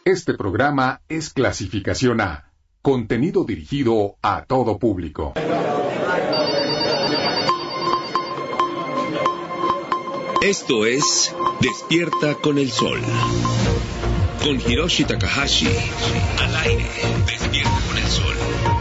Este programa es clasificación A, contenido dirigido a todo público. Esto es Despierta con el Sol. Con Hiroshi Takahashi. Al aire. Despierta con el Sol.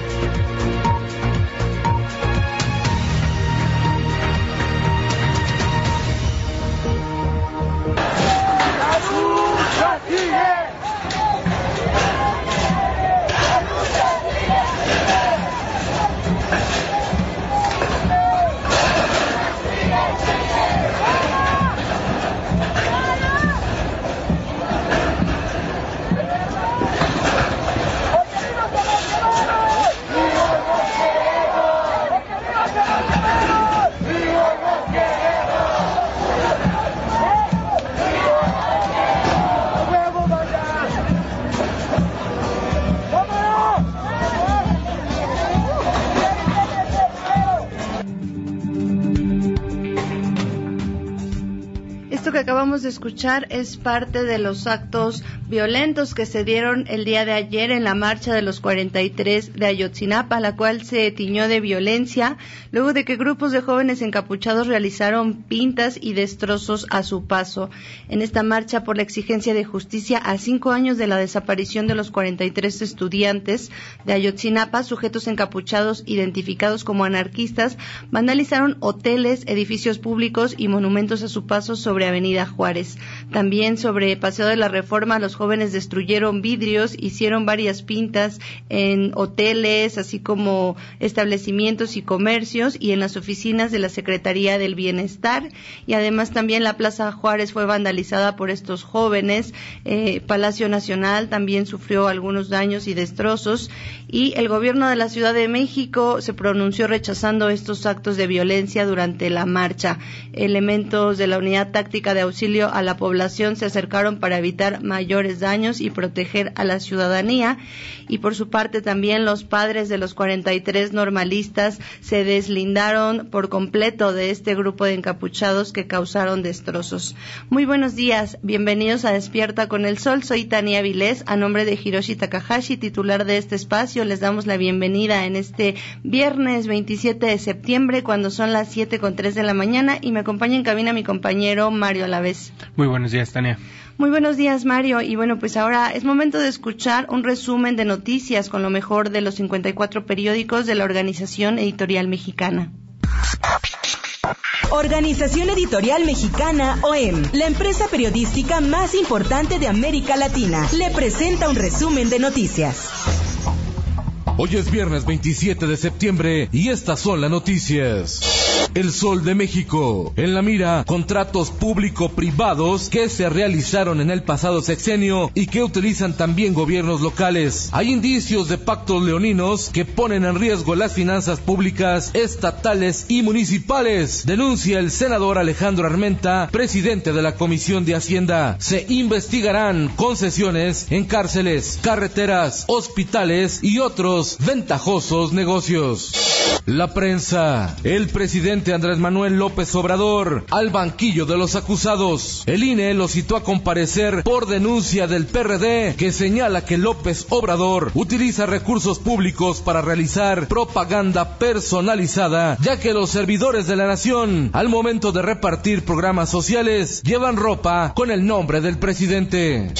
Esto que acabamos de escuchar es parte de los actos violentos que se dieron el día de ayer en la marcha de los 43 de Ayotzinapa, la cual se tiñó de violencia luego de que grupos de jóvenes encapuchados realizaron pintas y destrozos a su paso. En esta marcha por la exigencia de justicia a 5 años de la desaparición de los 43 estudiantes de Ayotzinapa, sujetos encapuchados identificados como anarquistas vandalizaron hoteles, edificios públicos y monumentos a su paso sobre Avenida Juárez. También sobre Paseo de la Reforma, los jóvenes destruyeron vidrios, hicieron varias pintas en hoteles, así como establecimientos y comercios y en las oficinas de la Secretaría del Bienestar. Y además también la Plaza Juárez fue vandalizada por estos jóvenes. Palacio Nacional también sufrió algunos daños y destrozos. Y el gobierno de la Ciudad de México se pronunció rechazando estos actos de violencia durante la marcha. Elementos de la Unidad Táctica de Auxilio a la Población se acercaron para evitar mayores daños y proteger a la ciudadanía. Y por su parte también los padres de los 43 normalistas se deslindaron por completo de este grupo de encapuchados que causaron destrozos. Muy buenos días, bienvenidos a Despierta con el Sol. Soy Tania Vilés, a nombre de Hiroshi Takahashi, titular de este espacio. Les damos la bienvenida en este viernes 27 de septiembre, cuando son las 7:03 de la mañana, y me acompaña en cabina mi compañero Mario Alavés. Muy buenos días, Tania. Muy buenos días, Mario. Y bueno, pues ahora es momento de escuchar un resumen de noticias con lo mejor de los 54 periódicos de la Organización Editorial Mexicana. Organización Editorial Mexicana, OEM, la empresa periodística más importante de América Latina, le presenta un resumen de noticias. Hoy es viernes 27 de septiembre y estas son las noticias. El Sol de México. En la mira, contratos público-privados que se realizaron en el pasado sexenio y que utilizan también gobiernos locales. Hay indicios de pactos leoninos que ponen en riesgo las finanzas públicas, estatales y municipales. Denuncia el senador Alejandro Armenta, presidente de la Comisión de Hacienda. Se investigarán concesiones en cárceles, carreteras, hospitales y otros ventajosos negocios. La prensa. El presidente Andrés Manuel López Obrador al banquillo de los acusados. El INE lo citó a comparecer por denuncia del PRD, que señala que López Obrador utiliza recursos públicos para realizar propaganda personalizada, ya que los servidores de la nación, al momento de repartir programas sociales, llevan ropa con el nombre del presidente.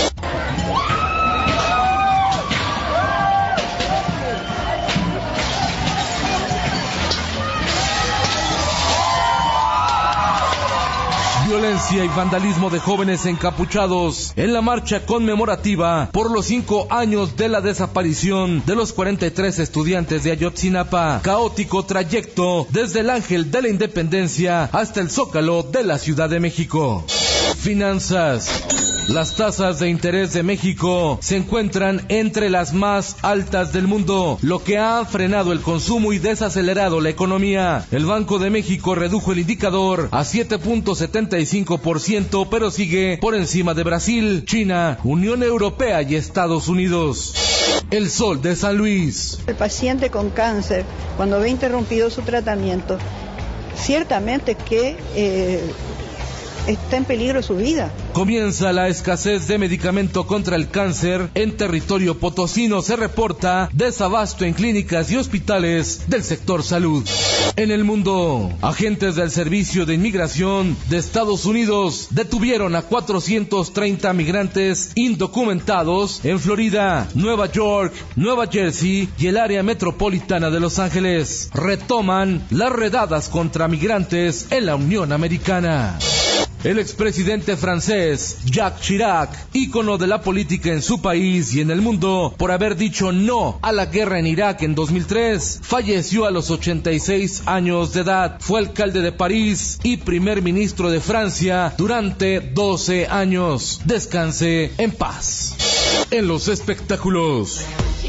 Violencia y vandalismo de jóvenes encapuchados en la marcha conmemorativa por los 5 años de la desaparición de los 43 estudiantes de Ayotzinapa. Caótico trayecto desde el Ángel de la Independencia hasta el Zócalo de la Ciudad de México. Finanzas. Las tasas de interés de México se encuentran entre las más altas del mundo, lo que ha frenado el consumo y desacelerado la economía. El Banco de México redujo el indicador a 7.75%, pero sigue por encima de Brasil, China, Unión Europea y Estados Unidos. El Sol de San Luis. El paciente con cáncer, cuando ve interrumpido su tratamiento, ciertamente que está en peligro su vida. Comienza la escasez de medicamento contra el cáncer. En territorio potosino se reporta desabasto en clínicas y hospitales del sector salud. En el mundo, agentes del Servicio de Inmigración de Estados Unidos detuvieron a 430 migrantes indocumentados en Florida, Nueva York, Nueva Jersey y el área metropolitana de Los Ángeles. Retoman las redadas contra migrantes en la Unión Americana. El expresidente francés Jacques Chirac, ícono de la política en su país y en el mundo por haber dicho no a la guerra en Irak en 2003, falleció a los 86 años de edad. Fue alcalde de París y primer ministro de Francia durante 12 años. Descanse en paz. En los espectáculos.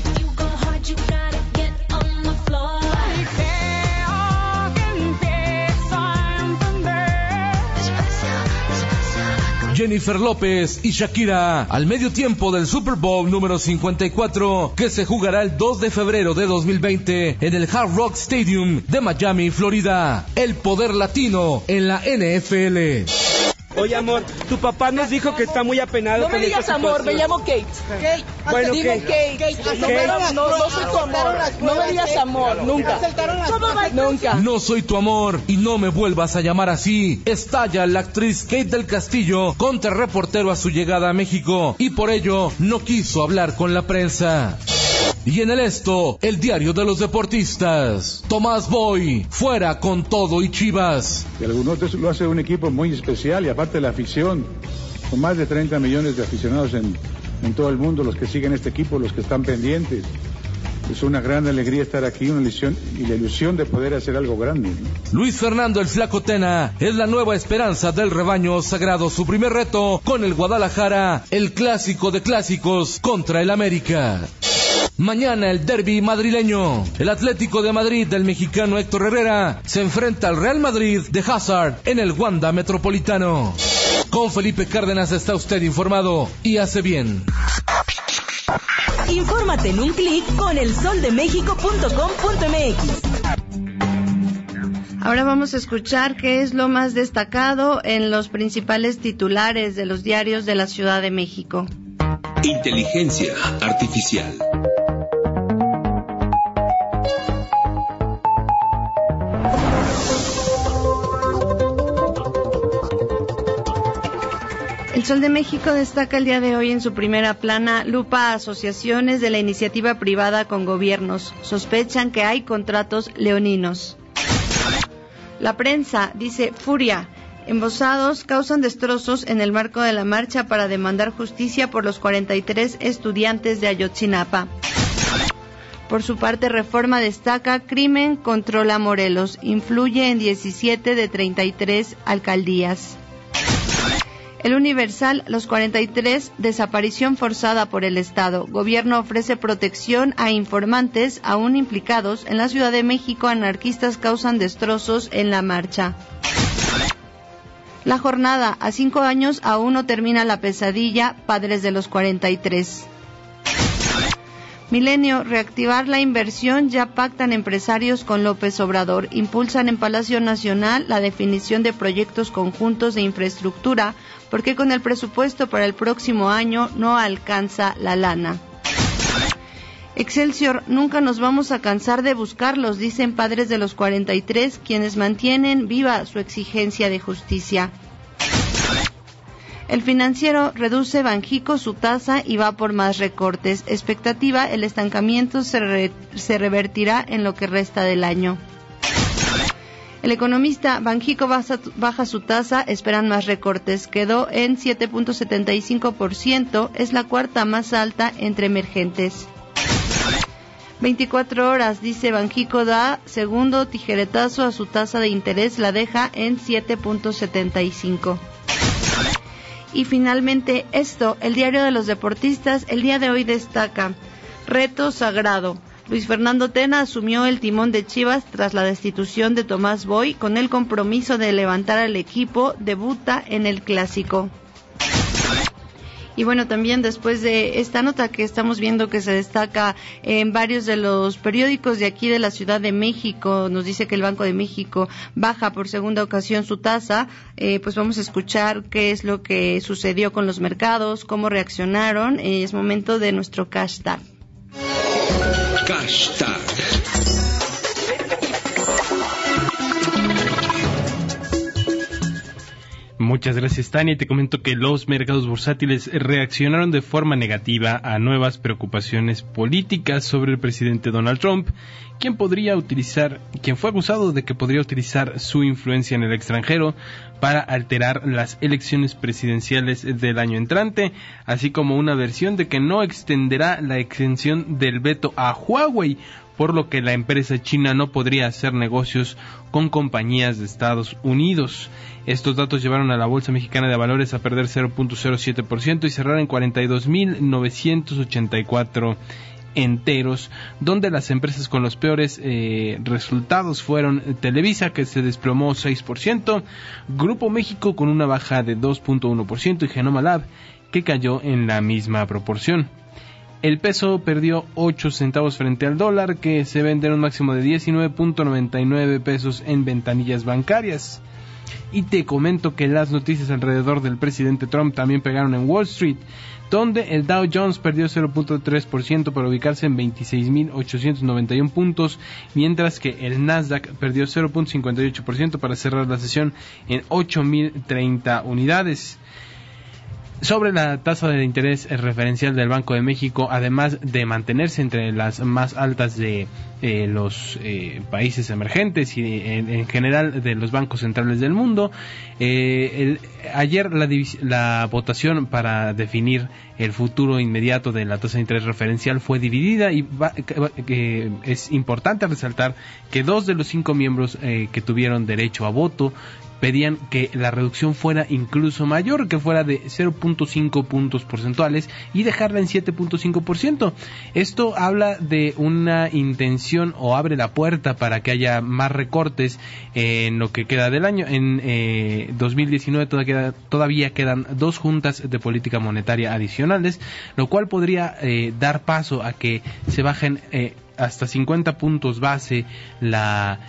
Jennifer López y Shakira al medio tiempo del Super Bowl número 54 que se jugará el 2 de febrero de 2020 en el Hard Rock Stadium de Miami, Florida. El poder latino en la NFL. Oye, amor, tu papá nos dijo que está muy apenado. No me digas amor, me llamo Kate. Kate. Bueno, dime Kate. No soy tu amor. No me digas amor, nunca. Nunca. No soy tu amor y no me vuelvas a llamar así. Estalla la actriz Kate del Castillo contra el reportero a su llegada a México y por ello no quiso hablar con la prensa. Y en el esto, el diario de los deportistas. Tomás Boy, fuera con todo y Chivas. Y algunos de eso lo hace un equipo muy especial y aparte la afición, con más de 30 millones de aficionados en todo el mundo, los que siguen este equipo, los que están pendientes. Es una gran alegría estar aquí, una ilusión y la ilusión de poder hacer algo grande, ¿no? Luis Fernando el Flaco Tena es la nueva esperanza del rebaño sagrado. Su primer reto con el Guadalajara, el clásico de clásicos contra el América. Mañana el derbi madrileño. El Atlético de Madrid del mexicano Héctor Herrera se enfrenta al Real Madrid de Hazard en el Wanda Metropolitano. Con Felipe Cárdenas está usted informado y hace bien. Infórmate en un clic con elsoldemexico.com.mx. Ahora vamos a escuchar qué es lo más destacado en los principales titulares de los diarios de la Ciudad de México. Inteligencia artificial. El Sol de México destaca el día de hoy en su primera plana: lupa a asociaciones de la iniciativa privada con gobiernos. Sospechan que hay contratos leoninos. La prensa dice: furia. Embosados causan destrozos en el marco de la marcha para demandar justicia por los 43 estudiantes de Ayotzinapa. Por su parte, Reforma destaca: crimen controla Morelos, influye en 17 de 33 alcaldías. El Universal, los 43, desaparición forzada por el Estado. Gobierno ofrece protección a informantes aún implicados. En la Ciudad de México, anarquistas causan destrozos en la marcha. La Jornada, a 5 años aún no termina la pesadilla, padres de los 43. Milenio, reactivar la inversión, ya pactan empresarios con López Obrador. Impulsan en Palacio Nacional la definición de proyectos conjuntos de infraestructura, porque con el presupuesto para el próximo año no alcanza la lana. Excelsior, nunca nos vamos a cansar de buscarlos, dicen padres de los 43, quienes mantienen viva su exigencia de justicia. El Financiero, reduce Banjico su tasa y va por más recortes. Expectativa, el estancamiento se revertirá en lo que resta del año. El Economista, Banjico baja su tasa, esperan más recortes. Quedó en 7.75%, es la cuarta más alta entre emergentes. 24 horas, dice Banjico da segundo tijeretazo a su tasa de interés, la deja en 7.75. Y finalmente esto, el diario de los deportistas, el día de hoy destaca: reto sagrado. Luis Fernando Tena asumió el timón de Chivas tras la destitución de Tomás Boy con el compromiso de levantar al equipo, debuta en el Clásico. Y bueno, también después de esta nota que estamos viendo que se destaca en varios de los periódicos de aquí de la Ciudad de México, nos dice que el Banco de México baja por segunda ocasión su tasa, pues vamos a escuchar qué es lo que sucedió con los mercados, cómo reaccionaron. Es momento de nuestro hashtag. Hashtag. Muchas gracias, Tania. Te comento que los mercados bursátiles reaccionaron de forma negativa a nuevas preocupaciones políticas sobre el presidente Donald Trump, quien fue acusado de que podría utilizar su influencia en el extranjero para alterar las elecciones presidenciales del año entrante, así como una versión de que no extenderá la exención del veto a Huawei, por lo que la empresa china no podría hacer negocios con compañías de Estados Unidos. Estos datos llevaron a la Bolsa Mexicana de Valores a perder 0.07% y cerrar en 42.984 enteros, donde las empresas con los peores resultados fueron Televisa, que se desplomó 6%, Grupo México con una baja de 2.1% y Genoma Lab, que cayó en la misma proporción. El peso perdió 8 centavos frente al dólar, que se vende en un máximo de 19.99 pesos en ventanillas bancarias. Y te comento que las noticias alrededor del presidente Trump también pegaron en Wall Street, donde el Dow Jones perdió 0.3% para ubicarse en 26.891 puntos, mientras que el Nasdaq perdió 0.58% para cerrar la sesión en 8.030 unidades. Sobre la tasa de interés referencial del Banco de México, además de mantenerse entre las más altas de los países emergentes y en general de los bancos centrales del mundo, ayer la votación para definir el futuro inmediato de la tasa de interés referencial fue dividida y es importante resaltar que 2 de los 5 miembros que tuvieron derecho a voto pedían que la reducción fuera incluso mayor, que fuera de 0.5 puntos porcentuales y dejarla en 7.5%. Esto habla de una intención o abre la puerta para que haya más recortes en lo que queda del año. En 2019 todavía quedan 2 juntas de política monetaria adicionales, lo cual podría dar paso a que se bajen hasta 50 puntos base la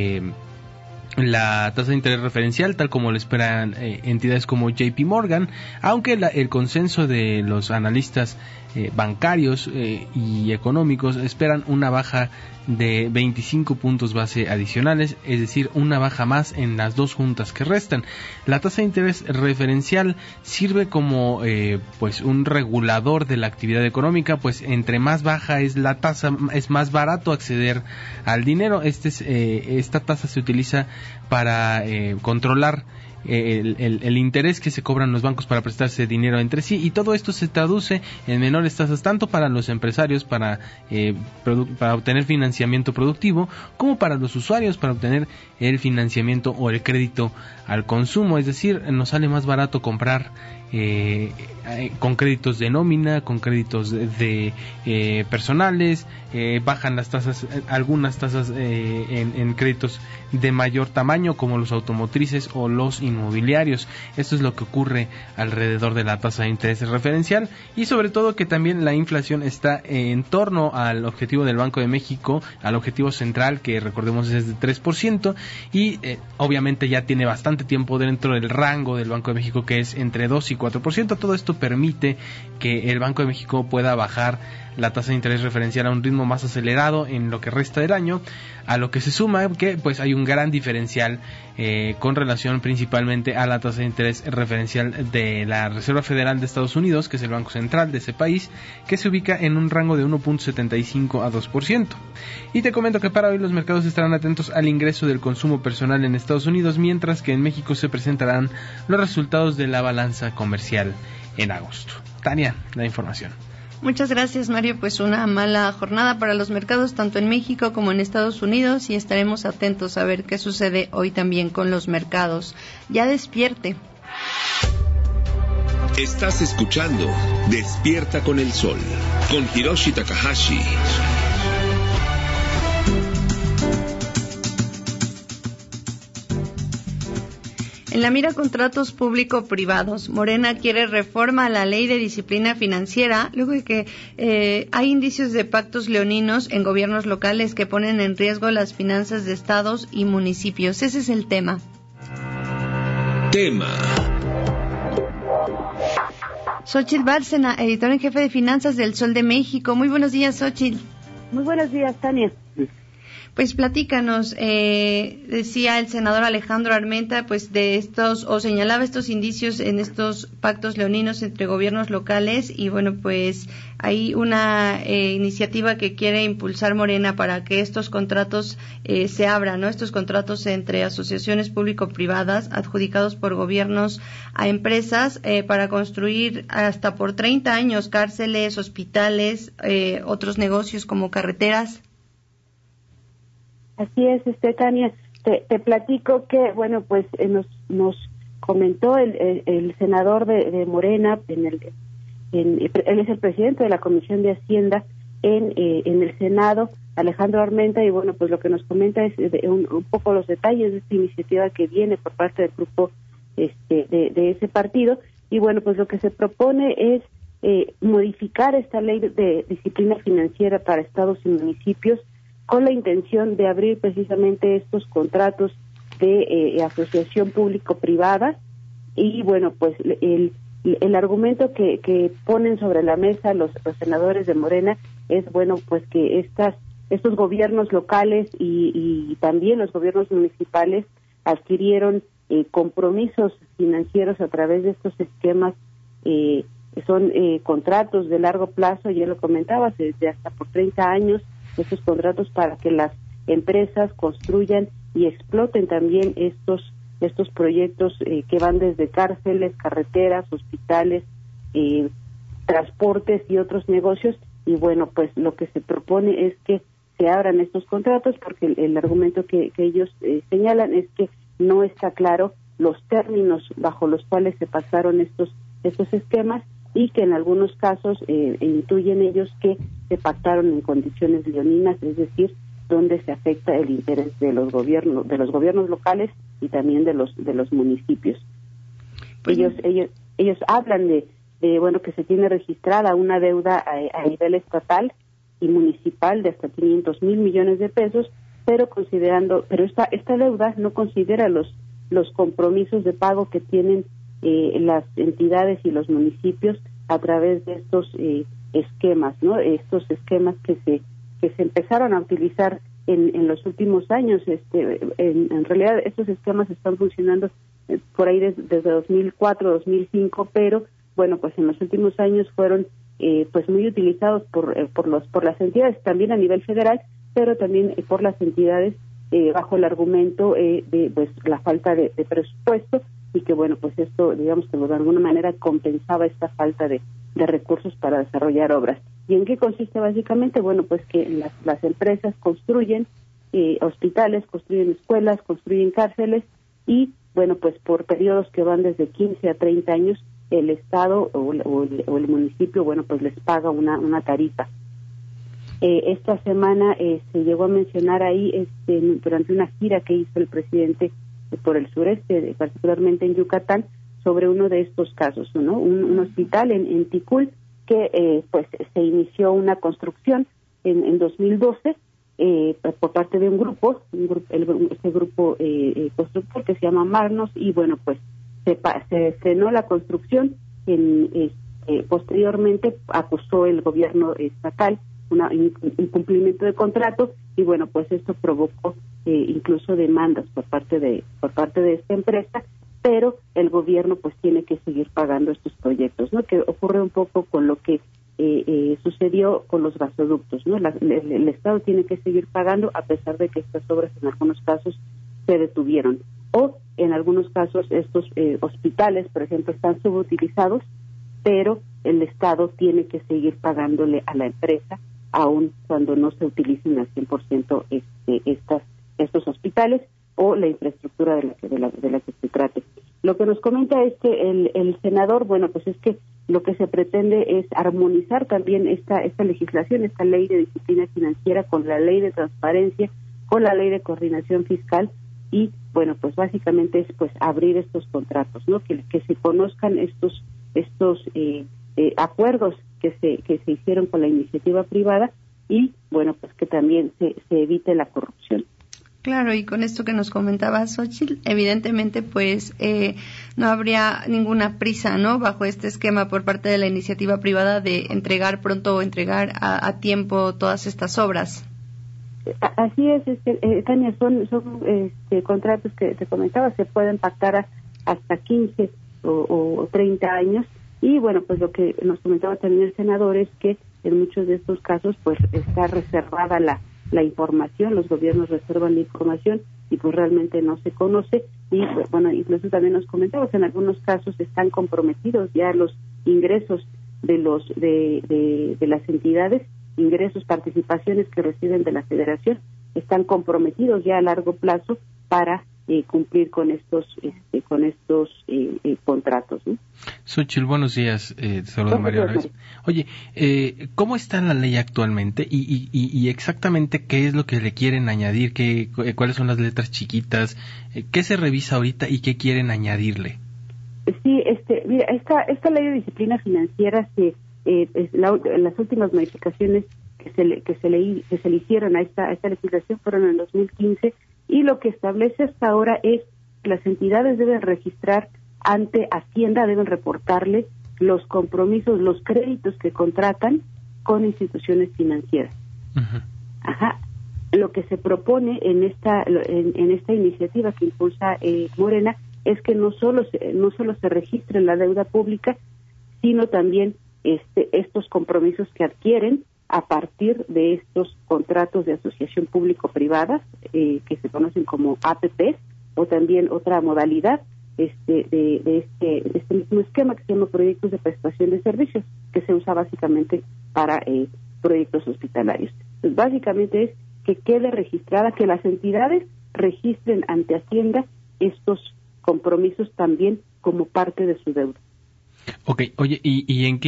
tasa de interés referencial, tal como lo esperan entidades como JP Morgan, aunque el consenso de los analistas bancarios y económicos esperan una baja de 25 puntos base adicionales, es decir, una baja más en las 2 juntas que restan. La tasa de interés referencial sirve como pues un regulador de la actividad económica, pues entre más baja es la tasa, es más barato acceder al dinero. Esta tasa se utiliza para controlar el interés que se cobran los bancos para prestarse dinero entre sí, y todo esto se traduce en menores tasas tanto para los empresarios para obtener financiamiento productivo, como para los usuarios para obtener el financiamiento o el crédito al consumo. Es decir, nos sale más barato comprar con créditos de nómina, con créditos de personales, bajan las tasas, algunas tasas en créditos de mayor tamaño como los automotrices o los inmobiliarios. Esto es lo que ocurre alrededor de la tasa de interés referencial, y sobre todo que también la inflación está en torno al objetivo del Banco de México, al objetivo central, que recordemos es de 3%, y obviamente ya tiene bastante tiempo dentro del rango del Banco de México, que es entre 2 y 4%. Todo esto permite que el Banco de México pueda bajar la tasa de interés referencial a un ritmo más acelerado en lo que resta del año, a lo que se suma que pues hay un gran diferencial con relación principalmente a la tasa de interés referencial de la Reserva Federal de Estados Unidos, que es el banco central de ese país, que se ubica en un rango de 1.75 a 2%. Y te comento que para hoy los mercados estarán atentos al ingreso del consumo personal en Estados Unidos, mientras que en México se presentarán los resultados de la balanza comercial en agosto. Tania, la información. Muchas gracias, Mario. Pues una mala jornada para los mercados, tanto en México como en Estados Unidos, y estaremos atentos a ver qué sucede hoy también con los mercados. Ya despierte. Estás escuchando Despierta con el Sol, con Hiroshi Takahashi. En la mira contratos público-privados, Morena quiere reforma a la ley de disciplina financiera, luego de que hay indicios de pactos leoninos en gobiernos locales que ponen en riesgo las finanzas de estados y municipios. Ese es el tema. Xochitl Bárcena, editor en jefe de finanzas del Sol de México. Muy buenos días, Xochitl. Muy buenos días, Tania. Pues platícanos, decía el senador Alejandro Armenta, pues de estos, o señalaba estos indicios en estos pactos leoninos entre gobiernos locales, y bueno, pues hay una iniciativa que quiere impulsar Morena para que estos contratos se abran, ¿no? Estos contratos entre asociaciones público-privadas adjudicados por gobiernos a empresas para construir hasta por 30 años cárceles, hospitales, otros negocios como carreteras. Así es, Tania. Te platico que, bueno, pues nos comentó el senador de Morena, él es el presidente de la Comisión de Hacienda en el Senado, Alejandro Armenta, y bueno, pues lo que nos comenta es un poco los detalles de esta iniciativa que viene por parte del grupo de ese partido, y bueno, pues lo que se propone es modificar esta ley de disciplina financiera para estados y municipios, con la intención de abrir precisamente estos contratos de asociación público-privada. Y bueno, pues el argumento que ponen sobre la mesa los senadores de Morena es, bueno, pues que estos gobiernos locales y también los gobiernos municipales adquirieron compromisos financieros a través de estos esquemas, son contratos de largo plazo, ya lo comentabas, desde hasta por 30 años, estos contratos para que las empresas construyan y exploten también estos proyectos que van desde cárceles, carreteras, hospitales, transportes y otros negocios. Y bueno, pues lo que se propone es que se abran estos contratos, porque el argumento que ellos señalan es que no está claro los términos bajo los cuales se pasaron estos esquemas, y que en algunos casos intuyen ellos que se pactaron en condiciones leoninas, es decir, donde se afecta el interés de los gobiernos locales y también de los municipios. Pues ellos hablan de bueno, que se tiene registrada una deuda a nivel estatal y municipal de hasta 500,000 millones de pesos, pero esta deuda no considera los compromisos de pago que tienen las entidades y los municipios a través de estos esquemas, ¿no? Estos esquemas que se empezaron a utilizar en los últimos años. En realidad estos esquemas están funcionando por ahí desde 2004, 2005, pero bueno, pues en los últimos años fueron pues muy utilizados por las entidades, también a nivel federal, pero también por las entidades bajo el argumento de pues la falta de presupuesto, y que bueno, pues esto, digamos que de alguna manera compensaba esta falta de recursos para desarrollar obras. ¿Y en qué consiste básicamente? Bueno, pues que las empresas construyen hospitales, construyen escuelas, construyen cárceles, y bueno, pues por periodos que van desde 15 a 30 años, el Estado o el municipio, bueno, pues les paga una tarifa. Esta semana se llegó a mencionar ahí durante una gira que hizo el presidente por el sureste, particularmente en Yucatán, sobre uno de estos casos, ¿no? Un hospital en Ticul que pues se inició una construcción en 2012 por parte de un grupo constructor que se llama Magnos, y bueno, pues se frenó la construcción. Posteriormente acusó el gobierno estatal un incumplimiento de contrato, y bueno, pues esto provocó incluso demandas por parte de esta empresa, pero el gobierno pues tiene que seguir pagando estos proyectos, ¿no? Que ocurre un poco con lo que sucedió con los gasoductos, ¿no? El Estado tiene que seguir pagando a pesar de que estas obras en algunos casos se detuvieron, o en algunos casos estos hospitales, por ejemplo, están subutilizados, pero el Estado tiene que seguir pagándole a la empresa aun cuando no se utilicen al 100% estos hospitales o la infraestructura de la que se trate. Lo que nos comenta es que el senador, bueno, pues es que lo que se pretende es armonizar también esta legislación, esta ley de disciplina financiera, con la ley de transparencia, con la ley de coordinación fiscal, y bueno, pues básicamente es pues abrir estos contratos, ¿no? Que se conozcan estos acuerdos que se hicieron con la iniciativa privada y, bueno, pues que también se evite la corrupción. Claro, y con esto que nos comentaba Xóchitl, evidentemente pues no habría ninguna prisa, ¿no?, bajo este esquema por parte de la iniciativa privada de entregar pronto o entregar a tiempo todas estas obras. Así es, Tania, son contratos que te comentaba, se pueden pactar hasta 15 o 30 años, y bueno, pues lo que nos comentaba también el senador es que en muchos de estos casos pues está reservada la información, los gobiernos reservan la información y pues realmente no se conoce, y bueno, incluso también nos comentaba que en algunos casos están comprometidos ya los ingresos de las entidades, ingresos, participaciones que reciben de la federación, están comprometidos ya a largo plazo para cumplir con estos contratos, ¿no? Xóchitl, buenos días, te saludo María Álvarez. Oye, ¿cómo está la ley actualmente y exactamente qué es lo que le quieren añadir? ¿Cuáles son las letras chiquitas? ¿Qué se revisa ahorita y qué quieren añadirle? Sí, mira, esta ley de disciplina financiera las últimas modificaciones que se le hicieron a esta legislación fueron en 2015, y lo que establece hasta ahora es que las entidades deben registrar ante Hacienda, deben reportarle los compromisos, los créditos que contratan con instituciones financieras. Uh-huh. Ajá. Lo que se propone en esta iniciativa que impulsa Morena es que no solo se registre la deuda pública, sino también estos compromisos que adquieren a partir de estos contratos de asociación público-privada, que se conocen como APPs, o también otra modalidad de este mismo esquema que se llama proyectos de prestación de servicios, que se usa básicamente para proyectos hospitalarios. Entonces, básicamente es que quede registrada, que las entidades registren ante Hacienda estos compromisos también como parte de su deuda. Ok, oye, ¿y en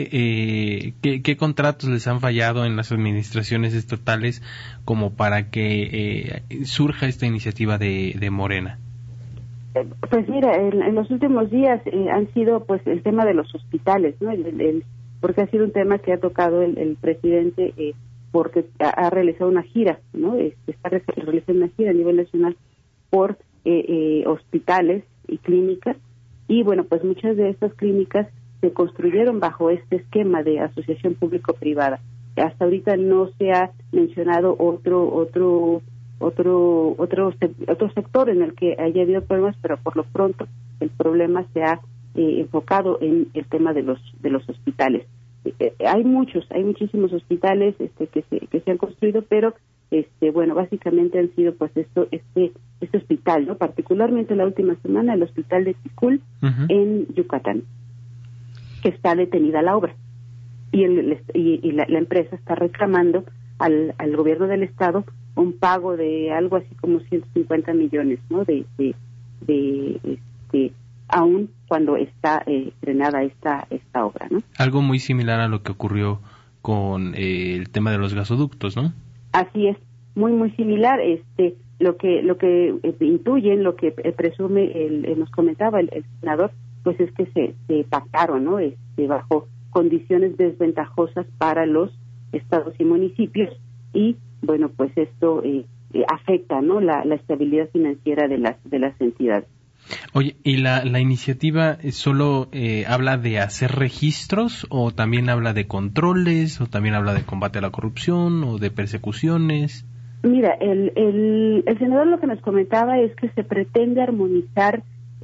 qué contratos les han fallado en las administraciones estatales como para que surja esta iniciativa de Morena? Pues mira, en los últimos días han sido pues el tema de los hospitales, ¿no? Porque ha sido un tema que ha tocado el presidente, porque ha realizado una gira, ¿no? Está realizando una gira a nivel nacional por hospitales y clínicas. Y bueno, pues muchas de estas clínicas se construyeron bajo este esquema de asociación público-privada. Hasta ahorita no se ha mencionado otro sector en el que haya habido problemas, pero por lo pronto el problema se ha enfocado en el tema de los hospitales. Hay muchísimos hospitales que se han construido, pero bueno, básicamente han sido pues este hospital, ¿no? Particularmente la última semana el hospital de Ticul, uh-huh, en Yucatán, que está detenida la obra, y la empresa está reclamando al gobierno del estado un pago de algo así como 150 millones, ¿no? De aún cuando está estrenada esta obra, ¿no? Algo muy similar a lo que ocurrió con el tema de los gasoductos, ¿no? Así es, muy similar. Lo que intuyen, lo que presume nos comentaba el senador, pues es que se pactaron, ¿no? Bajo condiciones desventajosas para los estados y municipios, y bueno, pues esto afecta, ¿no? La estabilidad financiera de las entidades. Oye, ¿y la iniciativa solo habla de hacer registros, o también habla de controles, o también habla de combate a la corrupción, o de persecuciones? Mira, el senador lo que nos comentaba es que se pretende armonizar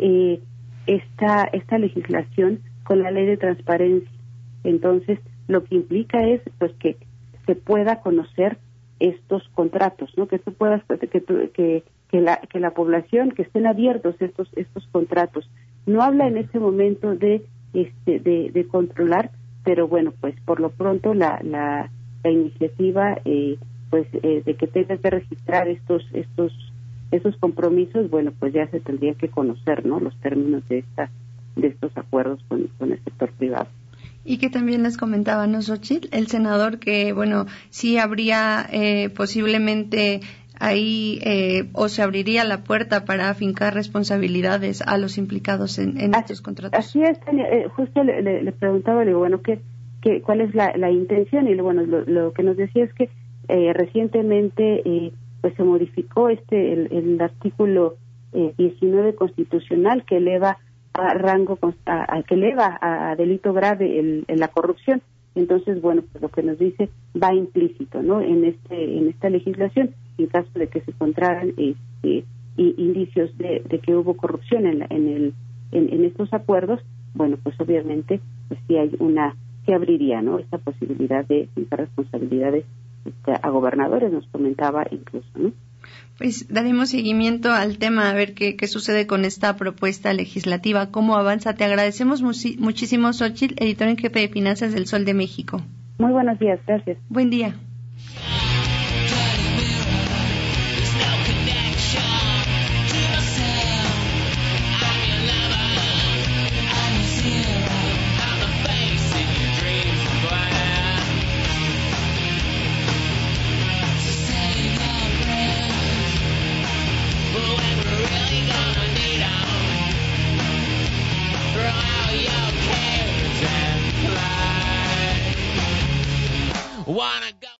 esta legislación con la ley de transparencia. Entonces, lo que implica es pues que se pueda conocer estos contratos, ¿no? Que tú puedas que la población, que estén abiertos estos contratos. No habla en este momento de controlar, pero bueno, pues por lo pronto la iniciativa de que tengas que registrar estos compromisos, bueno, pues ya se tendría que conocer, ¿no? Los términos de estos acuerdos con el sector privado. Y que también les comentaba, ¿no, Xóchitl? El senador que, bueno, sí habría posiblemente ahí o se abriría la puerta para afincar responsabilidades a los implicados en estos contratos. Así es, justo le preguntaba, le digo, bueno, ¿cuál es la intención? Y bueno, lo que nos decía es que recientemente pues se modificó el artículo 19 constitucional que eleva a rango que eleva a delito grave la corrupción. Entonces, bueno, pues lo que nos dice va implícito, ¿no? En esta legislación, en caso de que se encontraran indicios de que hubo corrupción en estos acuerdos, bueno, pues obviamente pues sí se abriría, ¿no? Esta posibilidad de imputar responsabilidades a gobernadores, nos comentaba incluso, ¿no? Pues daremos seguimiento al tema, a ver qué sucede con esta propuesta legislativa, cómo avanza. Te agradecemos muchísimo, Xóchitl, editor en jefe de Finanzas del Sol de México. Muy buenos días, gracias. Buen día. Wanna go